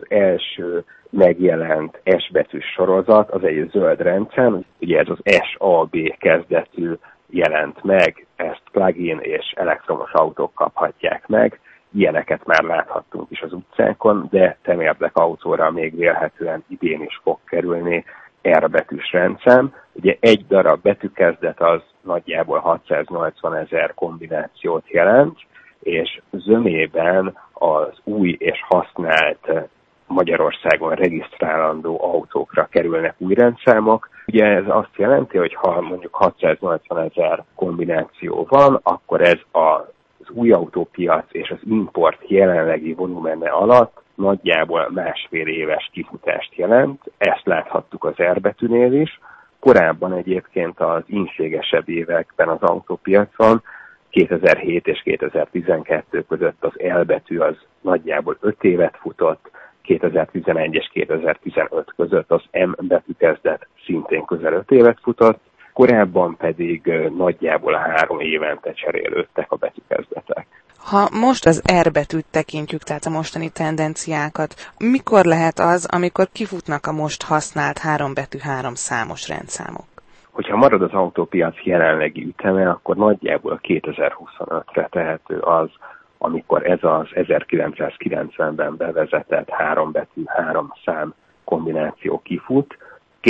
első megjelent S betűs sorozat, az egy zöld rendszám, ugye ez az SAB kezdetű jelent meg, ezt plug-in és elektromos autók kaphatják meg. Ilyeneket már láthattunk is az utcákon, de temérdek autóra még vélhetően idén is fog kerülni R betűs rendszám. Ugye egy darab betűkezdet az nagyjából 680 000 kombinációt jelent, és zömében az új és használt Magyarországon regisztrálandó autókra kerülnek új rendszámok. Ugye ez azt jelenti, hogy ha mondjuk 680 000 kombináció van, akkor ez az új autópiac és az import jelenlegi volumene alatt nagyjából másfél éves kifutást jelent. Ezt láthattuk az R betűnél is. Korábban egyébként az ínségesebb években az autópiacon 2007 és 2012 között az L betű az nagyjából 5 évet futott, 2011 és 2015 között az M betű kezdet szintén közel 5 évet futott, korábban pedig nagyjából 3 évente cserélődtek a betűkezdetek. Ha most az R betűt tekintjük, tehát a mostani tendenciákat, mikor lehet az, amikor kifutnak a most használt 3 betű 3 számos rendszámok? Hogyha marad az autópiac jelenlegi üteme, akkor nagyjából 2025-re tehető az, amikor ez az 1990-ben bevezetett 3 betű 3 szám kombináció kifut.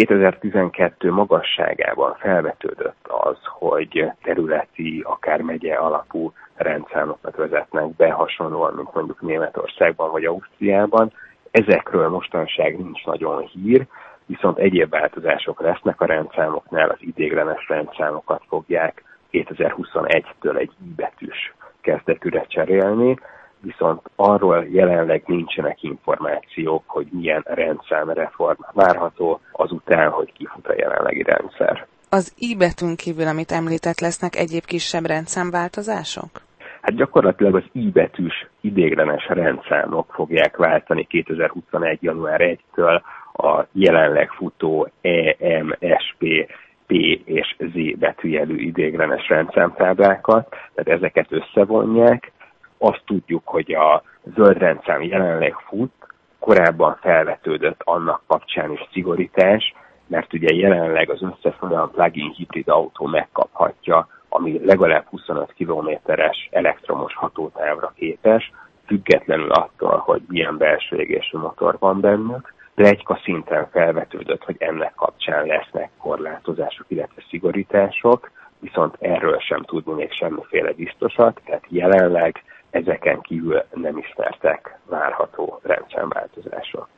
2012 magasságában felvetődött az, hogy területi, akár megye alapú rendszámokat vezetnek be, hasonlóan, mint mondjuk Németországban vagy Ausztriában. Ezekről mostanság nincs nagyon hír, viszont egyéb változások lesznek a rendszámoknál, az ideiglenes rendszámokat fogják 2021-től egy I betűs kezdetűre cserélni, viszont arról jelenleg nincsenek információk, hogy milyen rendszámreform várható azután, hogy kifut a jelenlegi rendszer. Az I betűn kívül, amit említett, lesznek egyéb kisebb rendszámváltozások? Hát gyakorlatilag az I betűs ideiglenes rendszámok fogják váltani 2021. január 1-től a jelenleg futó E, M, SP, P és Z betűjelű ideiglenes rendszámtáblákat, tehát ezeket összevonják. Azt tudjuk, hogy a zöld rendszám jelenleg fut, korábban felvetődött annak kapcsán is szigorítás, mert ugye jelenleg az összes olyan plug-in hibrid autó megkaphatja, ami legalább 25 kilométeres elektromos hatótávra képes, függetlenül attól, hogy milyen belső égésű motor van bennük. Pletyka szinten felvetődött, hogy ennek kapcsán lesznek korlátozások, illetve szigorítások, viszont erről sem tudni még semmiféle biztosat, tehát jelenleg ezeken kívül nem ismertek várható rendszerváltozások.